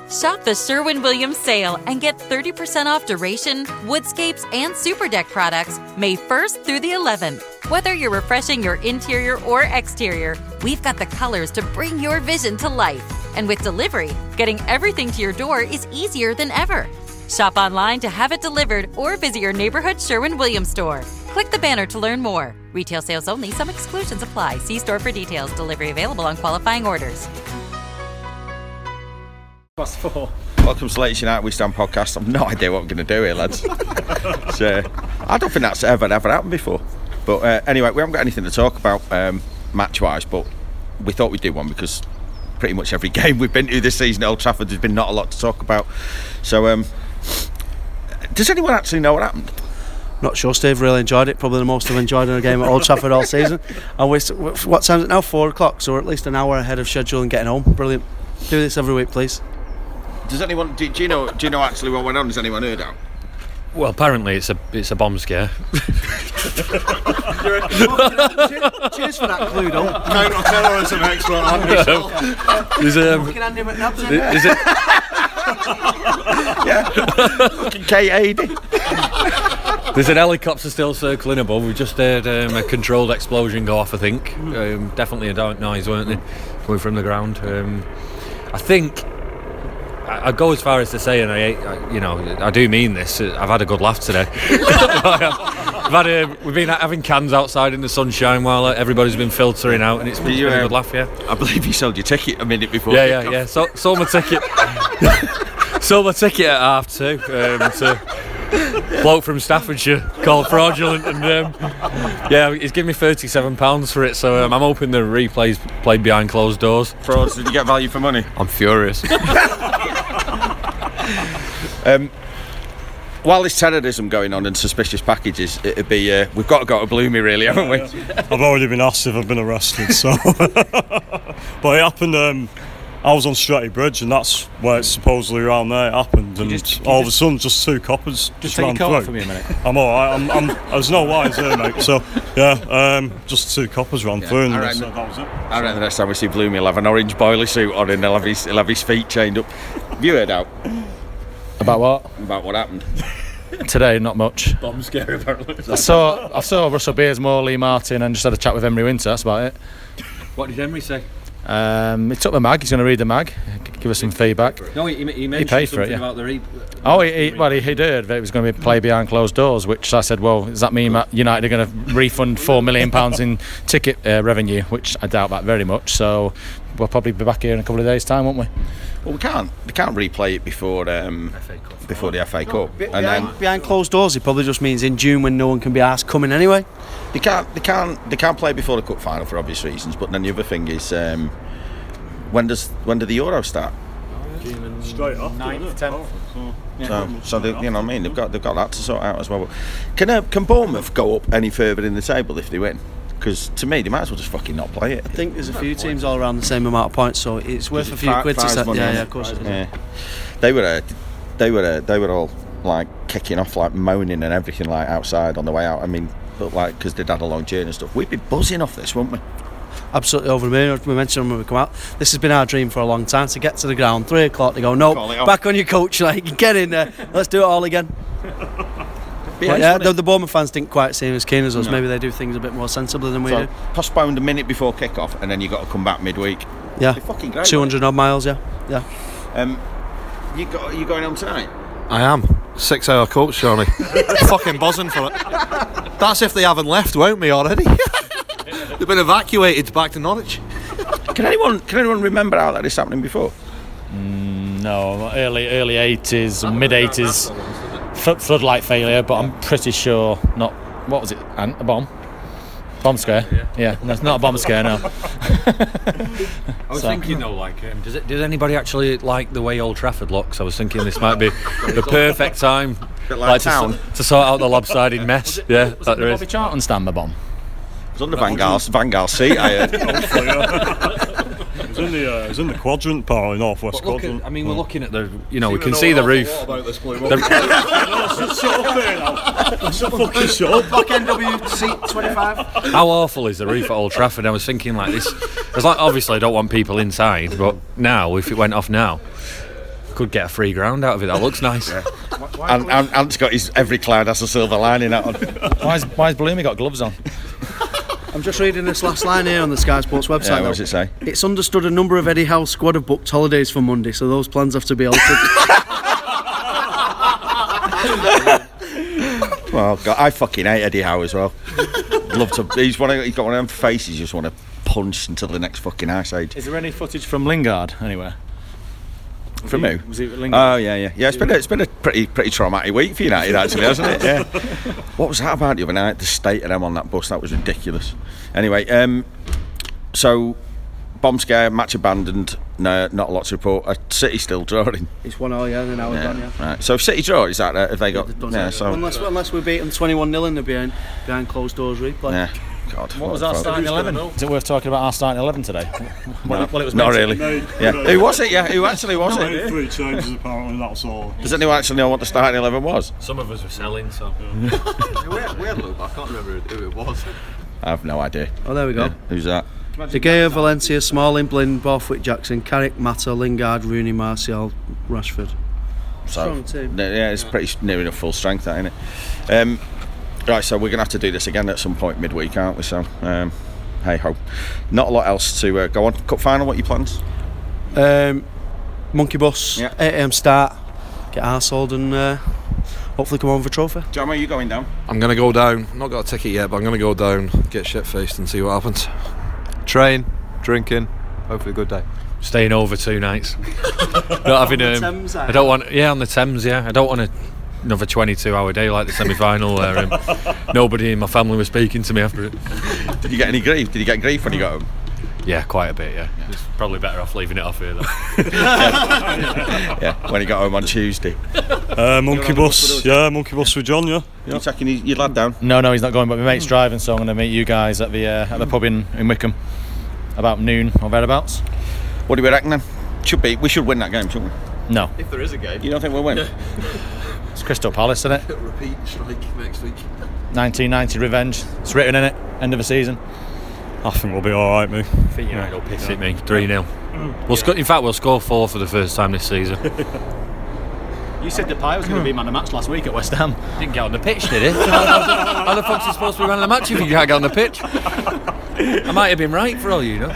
Shop the Sherwin-Williams sale and get 30% off Duration, Woodscapes, and Superdeck products May 1st through the 11th. Whether you're refreshing your interior or exterior, we've got the colors to bring your vision to life. And with delivery, getting everything to your door is easier than ever. Shop online to have it delivered or visit your neighborhood Sherwin-Williams store. Click the banner to learn more. Retail sales only. Some exclusions apply. See store for details. Delivery available on qualifying orders. Welcome to Latest United We Stand podcast. I've no idea what I'm going to do here, lads. So, I don't think that's ever happened before. But anyway, we haven't got anything to talk about match-wise, but we thought we'd do one because pretty much every game we've been to this season at Old Trafford, there's been not a lot to talk about. So, does anyone actually know what happened? Not sure. Steve really enjoyed it. Probably the most I've enjoyed in a game at Old Trafford all season. And what time is it now? 4 o'clock. So we're at least an hour ahead of schedule and getting home. Brilliant. Do this every week, please. Does anyone? Do you know actually what went on? Has anyone heard out? Well, apparently it's a bomb scare. Cheers for that clue, though. Counter-terrorism expert, Is it? Yeah. Fucking K80. There's an helicopter still circling above. We just heard a controlled explosion go off, I think. Definitely a dark noise, weren't they? Coming from the ground. I think I'd go as far as to say, and I do mean this, I've had a good laugh today. We've been having cans outside in the sunshine while everybody's been filtering out, and it's been a good laugh, yeah. I believe you sold your ticket a minute before. Yeah. Sold my ticket. Sold my ticket at 2:30 to bloke from Staffordshire called fraudulent, and he's giving me £37 for it, so I'm hoping the replay's played behind closed doors. Frauds, did you get value for money? I'm furious. While there's terrorism going on and suspicious packages, it'd be we've got to go to Bloomy, really, haven't we? I've already been asked if I've been arrested, so but it happened. I was on Stretty Bridge, and that's where it's supposedly around there it happened, and all of a sudden just two coppers just ran through. For me a minute. I'm alright. There's no lines there, mate. So yeah, just two coppers ran through, and that was it. I reckon the next time we see Bloomy, he'll have an orange boiler suit on, and he'll have his feet chained up. Have you heard out about what? About what happened? Today, not much. Bomb scare, apparently. I saw Russell Beersmore, Lee Martin, and just had a chat with Emery Winter. That's about it. What did Emery say? He took the mag. He's going to read the mag, give us some feedback. No, he mentioned he paid for it, about the he heard that it was going to be play behind closed doors, which I said, well, does that mean that United are going to refund £4 million in ticket revenue, which I doubt that very much. So we'll probably be back here in a couple of days' time, won't we? Well, they can't replay it before the FA Cup. Behind closed doors, it probably just means in June when no one can be asked coming anyway. They can't play before the cup final for obvious reasons. But then the other thing is, when do the Euros start? Straight off, 9th, 10th. So they, you know what I mean. They've got that to sort out as well. Can Bournemouth go up any further in the table if they win? Because to me, they might as well just fucking not play it. I think there's a few teams all around the same amount of points, so it's worth a few quid to set. Yeah, of course it is. Yeah. They were all like kicking off, like moaning and everything, like outside on the way out. I mean, but like because they'd had a long journey and stuff. We'd be buzzing off this, wouldn't we? Absolutely over the moon. We mentioned when we come out. This has been our dream for a long time, to get to the ground 3 o'clock. They go, no, back on your coach, like get in there. Let's do it all again. The Bournemouth fans didn't quite seem as keen as us. No. Maybe they do things a bit more sensibly than we do. Postponed a minute before kick-off, and then you got to come back midweek. Yeah, fucking great. 200 odd miles. Yeah. You going home tonight? I am. 6-hour coach journey. Fucking buzzing for it. That's if they haven't left, won't we already? They've been evacuated back to Norwich. Can anyone remember how that is happening before? No, early 80s, mid 80s. Floodlight failure, but I'm pretty sure not. What was it? A bomb? Bomb scare? Yeah, no, it's not a bomb scare, no. I was thinking though, like, does anybody actually like the way Old Trafford looks? I was thinking this might be the perfect time to sort out the lopsided mess. Yeah, that there is. Bobby Charlton stand the bomb. It was on the Van Gaal seat, I heard. It was in the quadrant, pal, in Northwest Quadrant. We're looking at the, we can see the roof. Shut up. Back NW seat 25. How awful is the roof at Old Trafford? I was thinking like this. It's like, obviously I don't want people inside, but now, if it went off now, could get a free ground out of it. That looks nice. And Ant's got his every cloud has a silver lining out on. Why's Bloomy got gloves on? I'm just reading this last line here on the Sky Sports website. What does it say? It's understood a number of Eddie Howe's squad have booked holidays for Monday, so those plans have to be altered. Well, God, I fucking hate Eddie Howe as well. Love to. He's got one of them faces you just want to punch until the next fucking ice age. Is there any footage from Lingard anywhere? From who? Was it Lingard? Oh yeah. It's been a pretty traumatic week for United actually, hasn't it? Yeah. What was that about the other night? The state of them on that bus, that was ridiculous. Anyway, so bomb scare, match abandoned. No, not a lot to report. City still drawing. It's 1-0, yeah, and now we're done, yeah. Right. So if City draw, is that have they got? Yeah. So unless we beat them 21-0 in the behind closed doors replay. yeah. God. What was our starting 11? Is it worth talking about our starting 11 today? Well, it was Not meant to. really. Yeah. Who was it? Yeah. Who actually was it? Made 3 changes apparently, that's all. Does anyone actually know what the starting 11 was? Some of us were selling, so. We had a look, I can't remember who it was. I have no idea. Oh, there we go. Yeah. Who's that? De Gea, Valencia, Smalling, Blind, Borthwick, Jackson, Carrick, Mata, Lingard, Rooney, Martial, Rashford. So, Strong team. yeah, it's pretty near enough full strength, that, isn't it? Right, so we're going to have to do this again at some point midweek, aren't we? So, hey ho. Not a lot else to go on. Cup final, what are your plans? Monkey bus, Yeah. 8 AM start, get arseholed and hopefully come home with a trophy. John, are you going down? I'm going to go down. Not got a ticket yet, but I'm going to go down, get shit-faced and see what happens. Train, drinking, hopefully a good day. Staying over 2 nights. Not having Thames, I don't want. Yeah, on the Thames. Yeah, I don't want another 22-hour day like the semi-final where nobody in my family was speaking to me after it. Did you get any grief? Did you get grief when you got home? Yeah, quite a bit. Yeah, it's probably better off leaving it off here though. Yeah, when he got home on Tuesday. Monkey bus, monkey bus with John, yeah. You taking your lad down? No, he's not going, but my mate's driving, so I'm going to meet you guys at the pub in Wickham about noon or thereabouts. What do we reckon then? We should win that game, shouldn't we? No. If there is a game. You don't think we'll win? It's Crystal Palace, isn't it? Repeat strike next week. 1990 revenge. It's written in it. End of the season. I think we'll be alright, me. I think United will piss at me 3-0. In fact, we'll score 4 for the first time this season. You said Depay was going to be man of the match last week at West Ham. Didn't get on the pitch, did he? How the fuck's he supposed to be man of the match if you can't get on the pitch? I might have been right for all you know.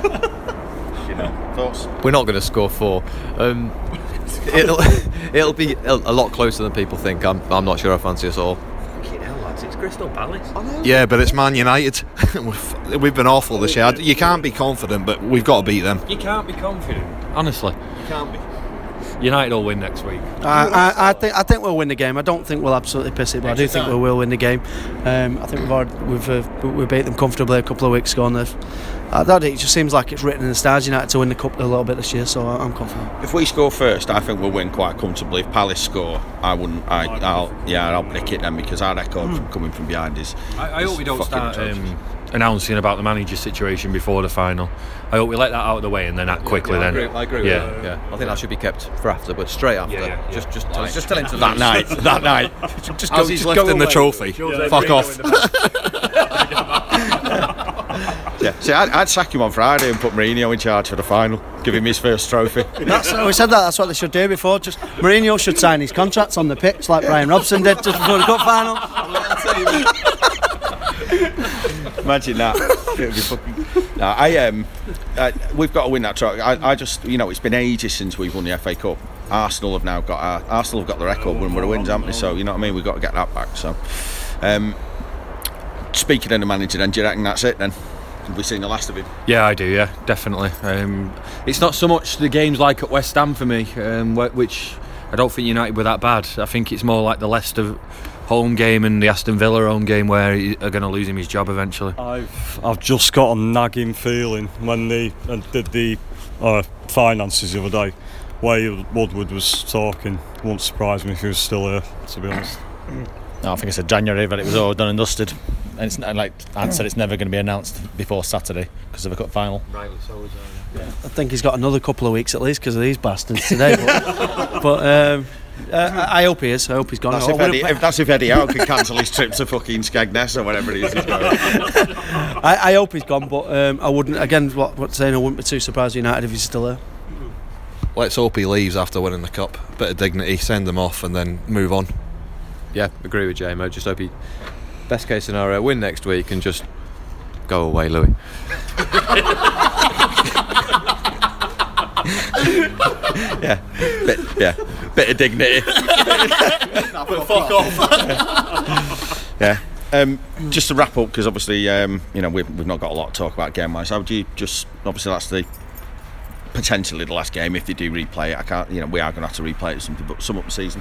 Thoughts? We're not going to score 4. It'll be a lot closer than people think. I'm not sure I fancy us all. Fucking hell, lads, it's Crystal Palace. Yeah, but it's Man United. We've been awful this year. You can't be confident, but we've got to beat them. You can't be confident. Honestly. You can't be. United will win next week. I think we'll win the game. I don't think we'll absolutely piss it, but I do think we will win the game. I think we beat them comfortably a couple of weeks ago, and it just seems like it's written in the stars United to win the cup a little bit this year. So I'm confident. If we score first, I think we'll win quite comfortably. If Palace score, I wouldn't. I'll nick it then because our record from coming from behind is. I hope we don't start announcing about the manager situation before the final. I hope we let that out of the way and then act quickly. I then. agree. Yeah. I think that should be kept for after, but straight after. Yeah. Just tell him to That night. Just as he's lifting the trophy. Fuck off. Yeah. See, I'd sack him on Friday and put Mourinho in charge for the final. Give him his first trophy. We said that's what they should do before. Just Mourinho should sign his contracts on the pitch like Brian Robson did just before the cup final. Imagine that. It would be fucking. We've got to win that trophy. I just, it's been ages since we've won the FA Cup. Arsenal have got the record when we're wins, haven't they? So you know what I mean. We've got to get that back. So, speaking of the manager, then do you reckon that's it? Then have we seen the last of him? Yeah, I do. Yeah, definitely. It's not so much the games like at West Ham for me, which I don't think United were that bad. I think it's more like the Leicester home game and the Aston Villa home game where he are going to lose him his job eventually. I've just got a nagging feeling when they did the finances the other day, where Woodward was talking. Won't surprise me if he was still here, to be honest. No, I think it's January, but it was all done and dusted. And it's like Ant said, it's never going to be announced before Saturday because of the cup final. Rightly so, I think he's got another couple of weeks at least because of these bastards today. But I hope he is. I hope he's gone. That's if Eddie Howe can cancel his trip to fucking Skegness or whatever it is he's going. I hope he's gone, but I wouldn't. Again, what saying? I wouldn't be too surprised United if he's still there. let's hope he leaves after winning the cup. Bit of dignity, send him off, and then move on. Yeah, agree with J-Mo. Just hope he, best case scenario, win next week and just go away, Louis. Bit of dignity. But fuck off. Yeah. Just to wrap up, because obviously we've not got a lot to talk about game-wise. How do you just, obviously that's the potentially the last game if they do replay it. I can't, we are going to have to replay it or something, but sum up the season.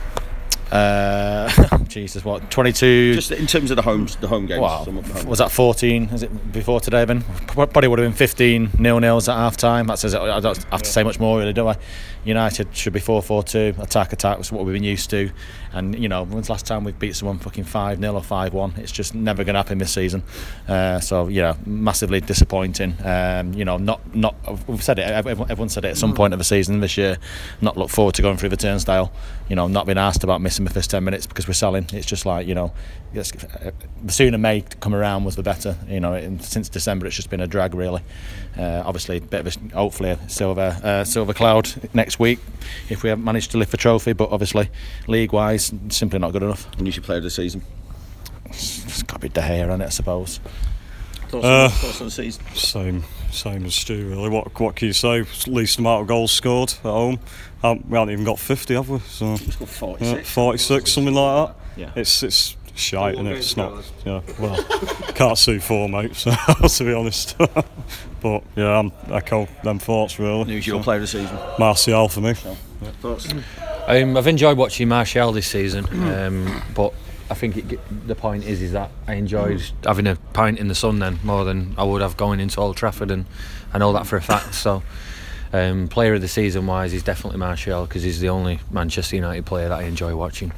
Jesus, what, 22? Just in terms of the home games. Wow. Was that 14? Is it before today, Ben? Probably would have been 15 0-0s at half time. That says it. I don't have to say much more, really, do I? United should be 4-4-2. Attack was what we've been used to. And when's the last time we've beat someone fucking 5-0 or 5-1? It's just never going to happen this season. So massively disappointing. Not. We've said it. Everyone said it at some point of the season this year. Not look forward to going through the turnstile. Not been asked about missing the first 10 minutes because we're selling. It's just like the sooner May come around was the better. Since December it's just been a drag, really. Obviously, hopefully a silver cloud next week if we haven't managed to lift the trophy. But obviously, league-wise, simply not good enough. And you should play of the season. It's got to be De Gea, isn't it? I suppose. Thoughts on the season? Same as Stu, really. What can you say? Least amount of goals scored at home. We haven't even got 50, have we? So it's got 46. 46, something like that. Yeah. It's shite, isn't it? It's not. Yeah. Well, can't see 4, mate. So to be honest. But yeah, I echo them thoughts, really. Who's your player of the season? Martial for me. Thoughts? I've enjoyed watching Martial this season, but I think the point is that I enjoyed having a pint in the sun then more than I would have going into Old Trafford, and I know that for a fact. So player of the season wise is definitely Martial, because he's the only Manchester United player that I enjoy watching.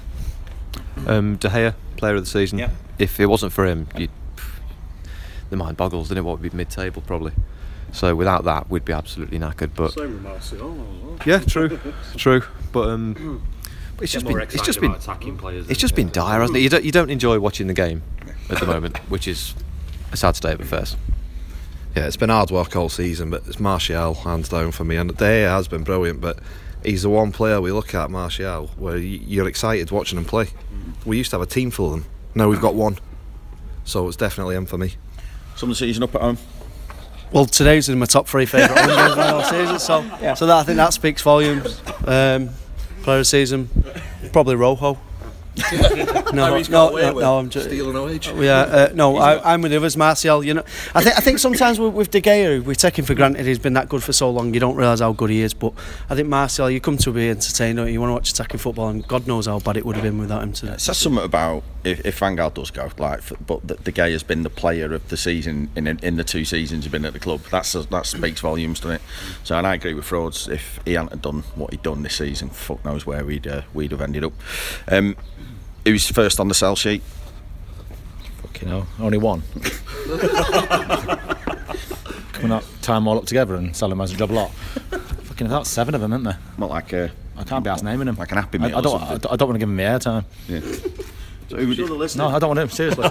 De Gea, player of the season. Yeah. If it wasn't for him, the mind boggles, didn't it? What would be mid-table probably. So without that, we'd be absolutely knackered. But Same with Martial. yeah, true. But it's just been attacking players. It's just been dire, hasn't it? You don't enjoy watching the game at the moment, which is a sad state of affairs. Yeah, it's been hard work all season, but it's Martial hands down for me. And De Gea has been brilliant, but he's the one player we look at, Martial, where you're excited watching him play. We used to have a team full of them. Now we've got one. So it's definitely him for me. Some of the season up at home. Well, today's in my top 3 favourite home games of the whole season, so that, I think that speaks volumes. Player of the season, probably Rojo. No, I'm just stealing our age. I'm with the others. Martial, I think sometimes with De Gea, we take him for granted. He's been that good for so long, you don't realise how good he is. But I think Martial, you come to be entertained, don't you? You want to watch attacking football, and God knows how bad it would have been without him today. It says something about if Van Gaal does go, but De Gea has been the player of the season in the 2 seasons he's been at the club. That speaks volumes, doesn't it? So, and I agree with Frauds. If he hadn't done what he'd done this season, fuck knows where we'd have ended up. Who's first on the sell sheet? Fucking hell, only one. Can we not tie them all up together and sell them as a double lot? Fucking that's 7 of them, isn't there? Not like I can't be asked naming them. like an Happy Meal. I don't want to give them the airtime. Yeah. So who would you? No, I don't want to. Seriously.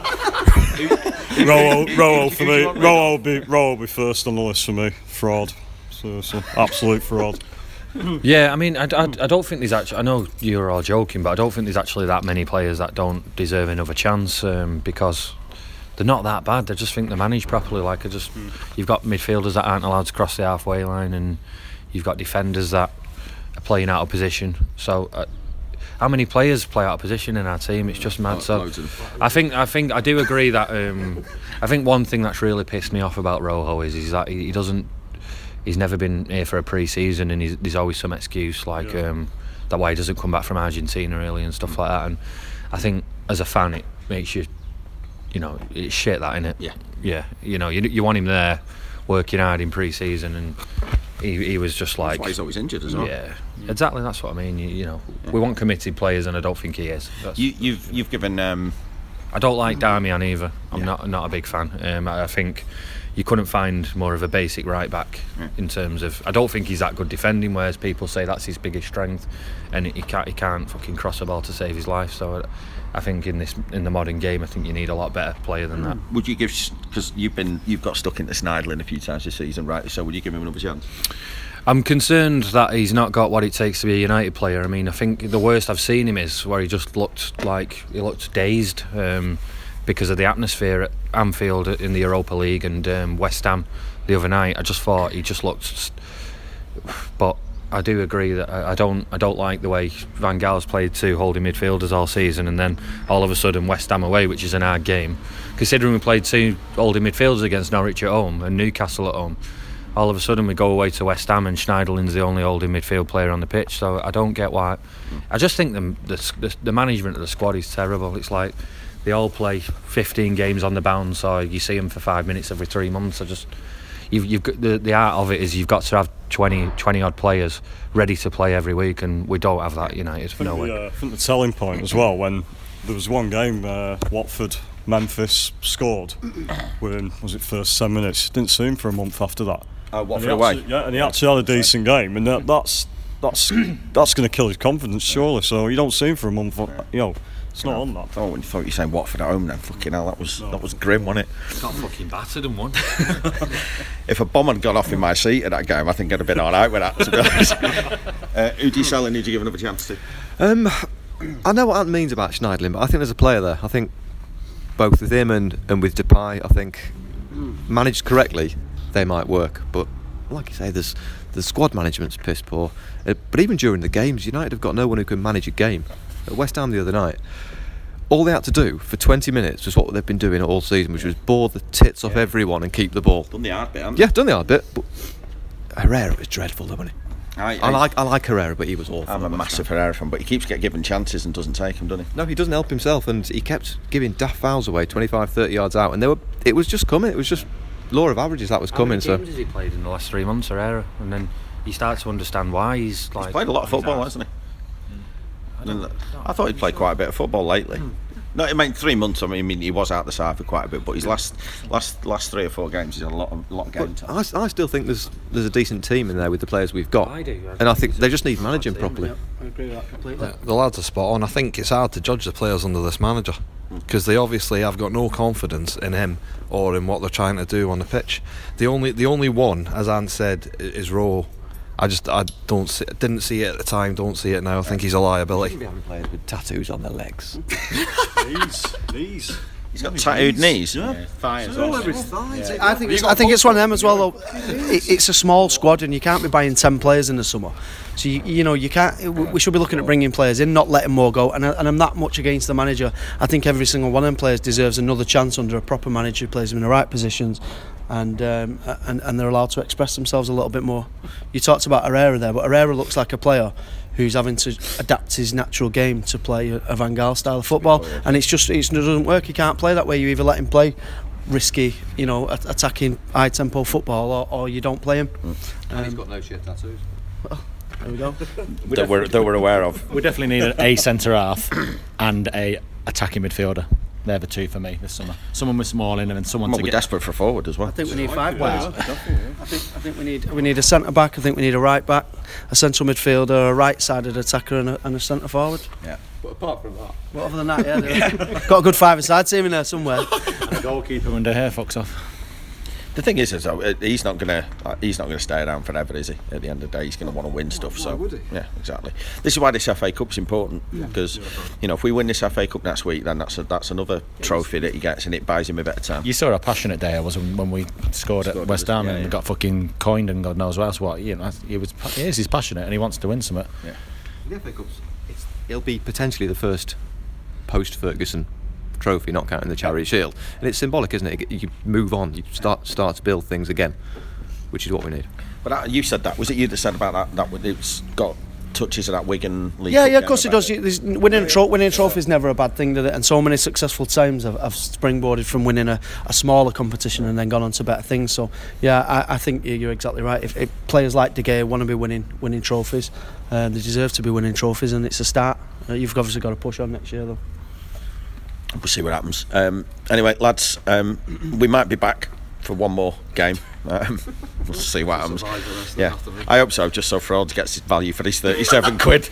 Rowo for me. Rowo will be first on the list for me. Fraud. Seriously, absolute fraud. Yeah, I mean, I don't think there's actually. I know you're all joking, but I don't think there's actually that many players that don't deserve another chance because they're not that bad. I just think they're managed properly. You've got midfielders that aren't allowed to cross the halfway line, and you've got defenders that are playing out of position. So, how many players play out of position in our team? It's just mad. So, I think I do agree that. I think one thing that's really pissed me off about Rojo is that he doesn't. He's never been here for a pre-season, and there's always some excuse that why he doesn't come back from Argentina really and stuff like that. And I think as a fan, it makes you, it's shit that, innit? Yeah. You want him there working hard in pre-season, and he was just like. That's why he's always injured as well. Yeah, exactly. That's what I mean. We want committed players, and I don't think he is. You've given. I don't like Darmian either. I'm not a big fan. I think. You couldn't find more of a basic right back in terms of. I don't think he's that good defending, whereas people say that's his biggest strength, and he can't fucking cross a ball to save his life. So I think in the modern game, I think you need a lot better player than that. Would you give, because you've got stuck into Sneijderlin a few times this season, right? So would you give him another chance? I'm concerned that he's not got what it takes to be a United player. I mean, I think the worst I've seen him is where he just looked dazed because of the atmosphere at Anfield in the Europa League and West Ham the other night. I just thought he just looked. But I do agree that I don't like the way Van Gaal's played two holding midfielders all season, and then all of a sudden West Ham away, which is an hard game. Considering we played two holding midfielders against Norwich at home and Newcastle at home, all of a sudden we go away to West Ham and Schneiderlin's the only holding midfield player on the pitch. So I don't get why. I just think the management of the squad is terrible. It's like they all play 15 games on the bounce, or you see them for 5 minutes every 3 months. You've got the art of it is you've got to have 20 odd players ready to play every week, and we don't have that at United. No way. I think the telling point as well, when there was one game Watford Memphis scored within, was it first 10 minutes, didn't see him for a month after that. Watford away. And he actually had a decent game, and that's going to kill his confidence surely. So you don't see him for a month, it's not on that. Oh, when you thought you were saying Watford at home, then fucking hell, that was grim, wasn't it? Got fucking battered and won. If a bomb had gone off in my seat at that game, I think I'd have been all right with that, to be honest. Who do you sell and who do you give another chance to? I know what that means about Schneiderlin, but I think there's a player there. I think both with him and with Depay, I think managed correctly, they might work. But like you say, the squad management's piss poor. But even during the games, United have got no one who can manage a game. At West Ham the other night, all they had to do for 20 minutes was what they've been doing all season, which was bore the tits off everyone and keep the ball. Done the hard bit, haven't they? Yeah, done the hard bit. But Herrera was dreadful, though, wasn't he? I like Herrera, but he was awful. I'm a massive Herrera fan, but he keeps getting given chances and doesn't take them, doesn't he? No, he doesn't help himself, and he kept giving daft fouls away 25-30 yards out, and it was just coming. It was just law of averages that was coming. How many games has he played in the last 3 months, Herrera? And then you start to understand why he's played a lot of football, hasn't he? I thought he'd played quite a bit of football lately. No, I mean 3 months. I mean he was out the side for quite a bit, but his last 3 or 4 games, he's had a lot of game time. I still think there's a decent team in there with the players we've got. I do, and I think they just need managing properly. Yep, I agree with that completely. Yeah, the lads are spot on. I think it's hard to judge the players under this manager because they obviously have got no confidence in him or in what they're trying to do on the pitch. The only one, as Anne said, is Rowe. I didn't see it at the time, don't see it now. I think he's a liability. We haven't players with tattoos on their legs. Knees. He's got tattooed knees. Yeah. Thighs. Yeah. I think it's one of them as well, though. It's a small squad, and you can't be buying 10 players in the summer. So you can't. We should be looking at bringing players in, not letting more go. And I'm that much against the manager. I think every single one of them players deserves another chance under a proper manager who plays them in the right positions. And they're allowed to express themselves a little bit more. You talked about Herrera there, but Herrera looks like a player who's having to adapt his natural game to play a Van Gaal style of football, and it doesn't work. He can't play that way. You either let him play risky, attacking high tempo football, or you don't play him. And he's got no shit tattoos. There we go. that we're aware of. We definitely need a centre half and a attacking midfielder. They're the two for me this summer. Someone with Smalling and someone We're desperate for a forward as well. I think we need 5 players. I think we need a centre back. I think we need a right back, a central midfielder, a right-sided attacker, and a centre forward. Yeah. But apart from that, But other than that, yeah, got a good 5-a-side team in there somewhere. And a goalkeeper when their hair fucks off. The thing is he's not gonna stay around forever, is he? At the end of the day, he's gonna want to win stuff. So would he? Yeah, exactly. This is why this FA Cup's important because if we win this FA Cup next week, then that's another trophy that he gets, and it buys him a bit of time. You saw how passionate Daya was when we scored at West Ham and got fucking coined and God knows what else. He's passionate and he wants to win something. Yeah. The FA Cup's it'll be potentially the first post-Ferguson trophy, not counting the Charity Shield, and it's symbolic, isn't it? You move on, you start to build things again, which is what we need. But you said that. Was it you that said about that it's got touches of that Wigan League? Yeah, of course it does. Winning a trophy is never a bad thing, does it? And so many successful teams have springboarded from winning a smaller competition and then gone on to better things. So yeah, I think you're exactly right. If players like De Gea want to be winning trophies, they deserve to be winning trophies, and it's a start. You've obviously got to push on next year, though. We'll see what happens. Anyway, lads, we might be back for one more game. We'll see what happens. Yeah, I hope so. Just so Frauds gets his value for his 37 quid.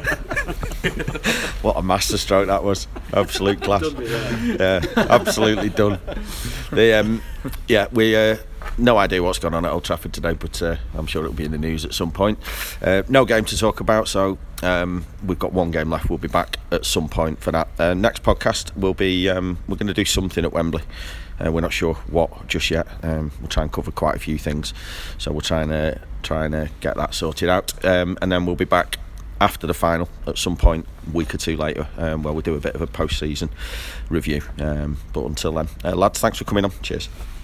What a masterstroke that was! Absolute class. Yeah, absolutely done. no idea what's going on at Old Trafford today, but I'm sure it'll be in the news at some point. No game to talk about, so we've got one game left. We'll be back at some point for that. Next podcast will be we're going to do something at Wembley. We're not sure what just yet. We'll try and cover quite a few things, so we'll try and get that sorted out, and then we'll be back after the final at some point, a week or two later, where we'll do a bit of a post-season review. But until then, lads, thanks for coming on. Cheers.